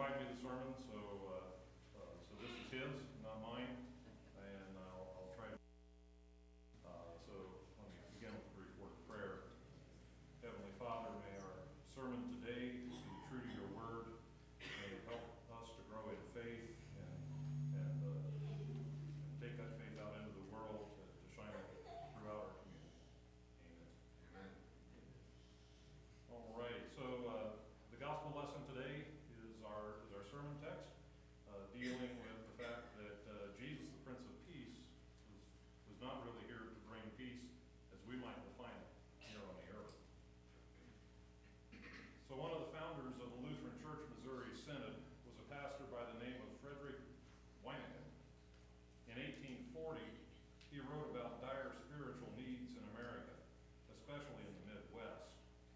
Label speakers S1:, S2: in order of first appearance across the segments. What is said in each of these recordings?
S1: provide me the sermon, so this is his, not mine, and I'll try to. So let me begin with a brief word of prayer. Heavenly Father, may our sermon today be true to your word. May it help us to grow in faith and take that faith out into the world to shine throughout our community. Amen. All right, so the gospel lesson today is our sermon text, dealing with the fact that Jesus, the Prince of Peace, was not really here to bring peace as we might define it here on the earth. So one of the founders of the Lutheran Church Missouri Synod was a pastor by the name of Frederick Weineken. In 1840, he wrote about dire spiritual needs in America, especially in the Midwest.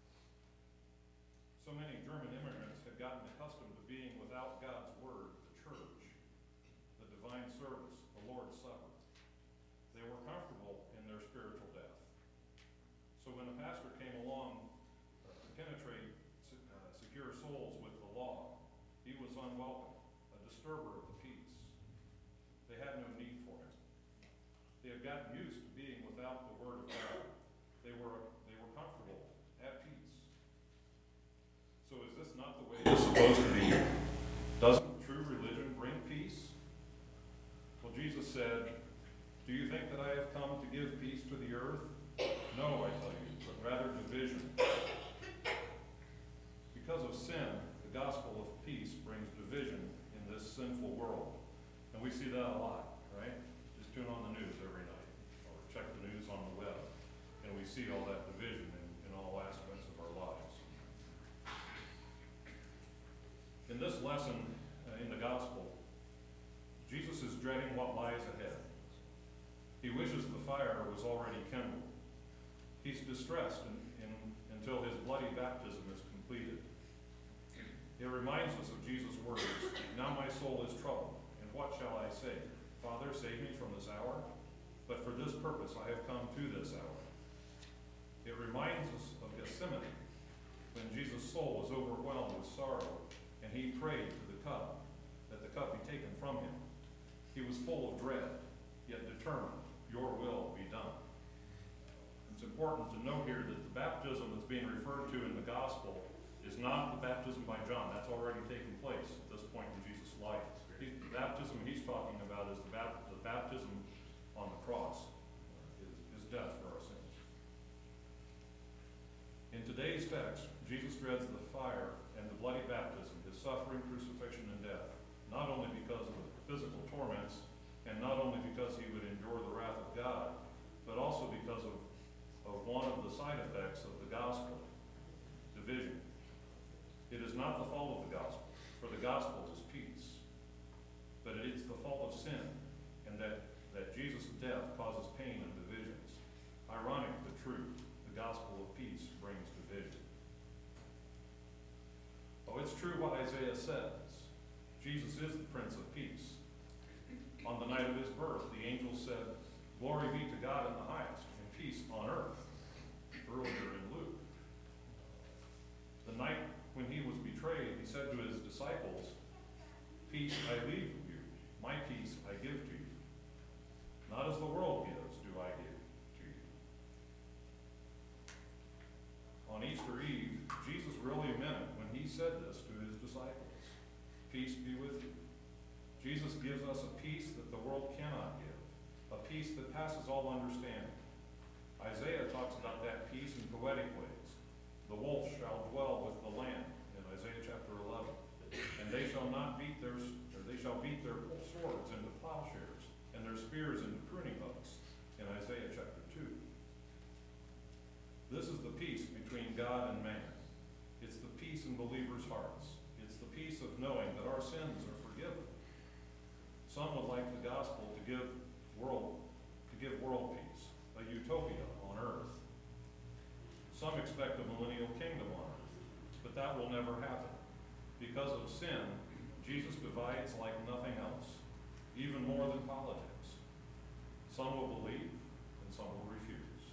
S1: So many German immigrants had gotten accustomed to being without God's Word, the church, the divine service, the Lord's Supper. They were comfortable in their spiritual death. So when a pastor came along to penetrate secure souls with the law, he was unwelcome, a disturber of the peace. They had no need for him. They had gotten used to being without the Word of God. They were comfortable, at peace. So is this not the way it's supposed to be? Doesn't true religion bring peace? Well, Jesus said, "Do you think that I have come to give peace to the earth? No, I tell you, but rather division." Because of sin, the gospel of peace brings division in this sinful world. And we see that a lot, right? Just tune on the news every night, or check the news on the web, and we see all that division in all aspects of our lives. In this lesson, in the gospel, Jesus is dreading what lies ahead. He wishes the fire was already kindled. He's distressed until his bloody baptism is completed. It reminds us of Jesus' words, "Now my soul is troubled, and what shall I say? Father, save me from this hour? But for this purpose I have come to this hour." It reminds us of Gethsemane, when Jesus' soul was overwhelmed with sorrow, and he prayed for that the cup be taken from him. He was full of dread, yet determined, "Your will be done." It's important to note here that the baptism that's being referred to in the gospel is not the baptism by John. That's already taken place at this point in Jesus' life. The baptism he's talking about is the baptism on the cross, his death for our sins. In today's text, Jesus dreads the fire and the bloody baptism, his suffering, crucifixion, and death, not only because of the physical torments, and not only because he would endure the wrath of God, but also because of one of the side effects of the gospel, division. It is not the fault of the gospel, for the gospel is peace, but it is the fault of sin, and that Jesus' death causes pain and divisions. Ironic but true, the gospel of peace brings division. Oh, it's true what Isaiah says. Jesus is the Prince of Peace. On the night of his birth, the angel said, "Glory be to God in the highest, and peace on earth," earlier in Luke. The night when he was betrayed, he said to his disciples, "Peace I leave with you, my peace I give to you. Not as the world gives, do I give to you." On Easter Eve, Jesus really meant it when he said this to his disciples. "Peace be with you." Jesus gives us a peace that the world cannot give, a peace that passes all understanding. Isaiah talks about that peace in poetic ways. "The wolf shall dwell with the lamb," in Isaiah chapter 11, "and they shall beat their swords into plowshares, and their spears into pruning hooks," in Isaiah chapter 2. This is the peace between God and man. It's the peace in believers' hearts. It's the peace of knowing that our sins are forgiven. Some would like the gospel to give world peace, a utopia on earth. Some expect a millennial kingdom on earth, but that will never happen. Because of sin, Jesus divides like nothing else, even more than politics. Some will believe, and some will refuse.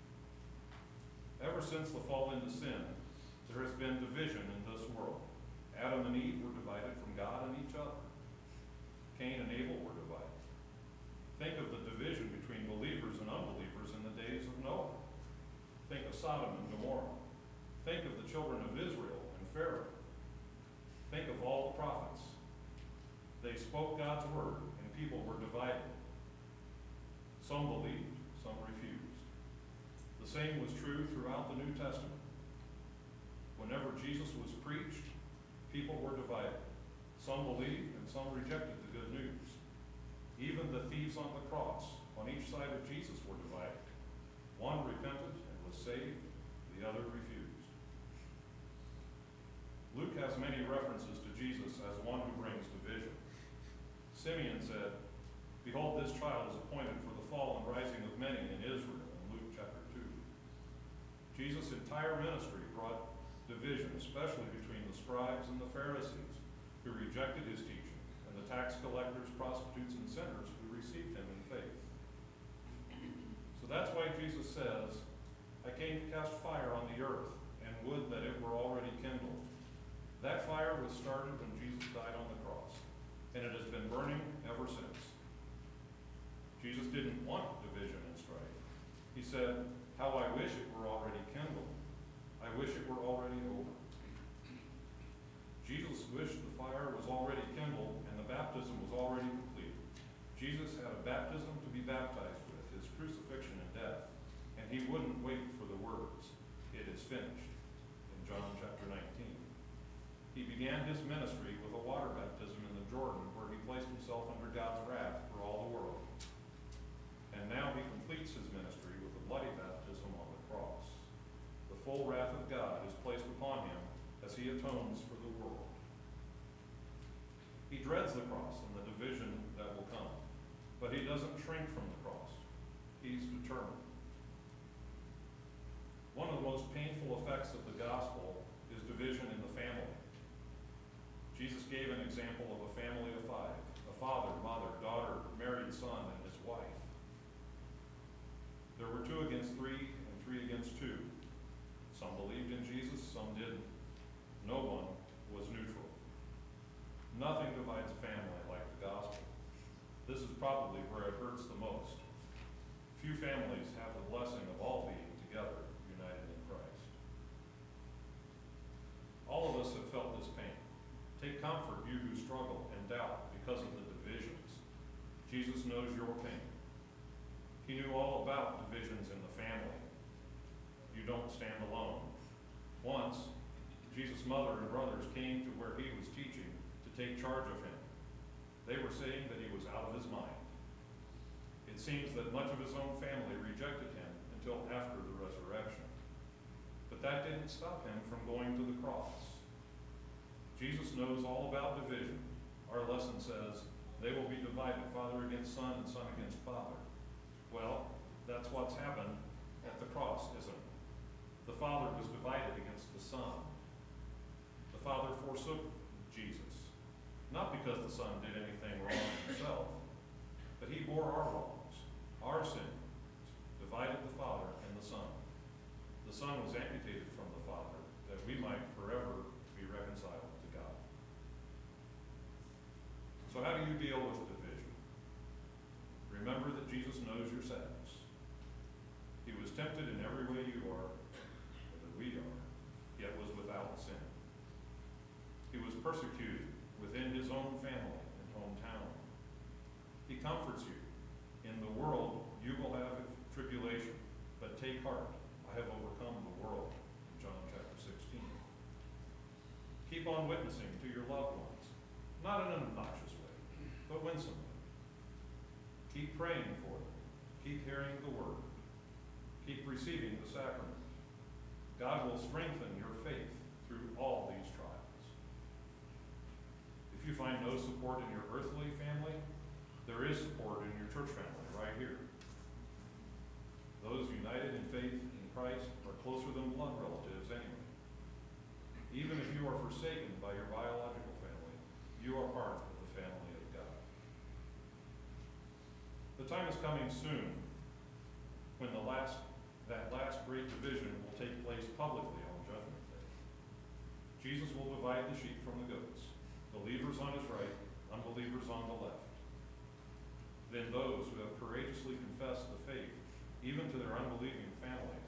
S1: Ever since the fall into sin, there has been division in this world. Adam and Eve were divided from God and each other. Cain and Abel were divided. Think of the division between believers and unbelievers in the days of Noah. Think of Sodom and Gomorrah. Think of the children of Israel and Pharaoh. Think of all the prophets. They spoke God's word, and people were divided. Some believed, some refused. The same was true throughout the New Testament. Whenever Jesus was preached, people were divided. Some believed and some rejected the good news. Even the thieves on the cross, on each side of Jesus, were divided. One repented and was saved, the other refused. Luke has many references to Jesus as one who brings division. Simeon said, "Behold, this child is appointed for the fall and rising of many in Israel," in Luke chapter 2. Jesus' entire ministry brought division, especially between the scribes and the Pharisees, who rejected his teaching, and the tax collectors, prostitutes, and sinners who received him in faith. So that's why Jesus says, "I came to cast fire on the earth, and would that it were already kindled." That fire was started when Jesus died on the cross, and it has been burning ever since. Jesus didn't want division and strife. He said, "How I wish it were already kindled. I wish it were already over." Jesus wished the fire was already kindled and the baptism was already complete. Jesus had a baptism to be baptized with, his crucifixion and death, and he wouldn't wait for the words, "It is finished," in John chapter 19. He began his ministry with a water baptism in the Jordan, where he placed himself under God's wrath for all the world. And now he completes his ministry with a bloody baptism on the cross. The full wrath of God is placed upon him as he atones for the world. He dreads the cross and the division that will come, but he doesn't shrink from the cross. He's determined. One of the most painful effects of the gospel is division in the family. Jesus gave an example of a family of 5, a father, mother, daughter, married son, and his wife. There were 2 against 3 and 3 against 2. Some believed in Jesus, some didn't. No one was neutral. Nothing divides a family like the gospel. This is probably where it hurts the most. Few families have the blessing of all being together, united in Christ. All of us have felt this pain. Take comfort, you who struggle and doubt because of the divisions. Jesus knows your pain. He knew all about divisions in the family. You don't stand alone. Once, Jesus' mother and brothers came to where he was teaching to take charge of him. They were saying that he was out of his mind. It seems that much of his own family rejected him until after the resurrection. But that didn't stop him from going to the cross. Jesus knows all about division. Our lesson says, they will be divided, father against son and son against father. Well, that's what's happened at the cross, isn't it? The Father was divided against the Son. The Father forsook Jesus, not because the Son did anything wrong himself, but he bore our wrongs, our sins, divided the Father and the Son. The Son was amputated from the Father, that we might forever be reconciled to God. So how do you deal with division? Remember that Jesus knows your sadness. He was tempted in every way you are, or that we are, yet was without sin. He was persecuted within his own family and hometown. He comforts you. In the world you will have tribulation, but take heart. I have overcome the world, in John chapter 16. Keep on witnessing to your loved ones, not in an obnoxious way, but winsomely. Keep praying for them. Keep hearing the word. Keep receiving the sacrament. God will strengthen your faith through all these trials. If you find no support in your earthly family, there is support in your church family right here. Those united in faith in Christ are closer than blood relatives anyway. Even if you are forsaken by your biological family, you are part of the family of God. The time is coming soon when that last great division will take place publicly on Judgment Day. Jesus will divide the sheep from the goats, believers on his right, unbelievers on the left. Then those who have courageously confessed the faith, even to their unbelieving family,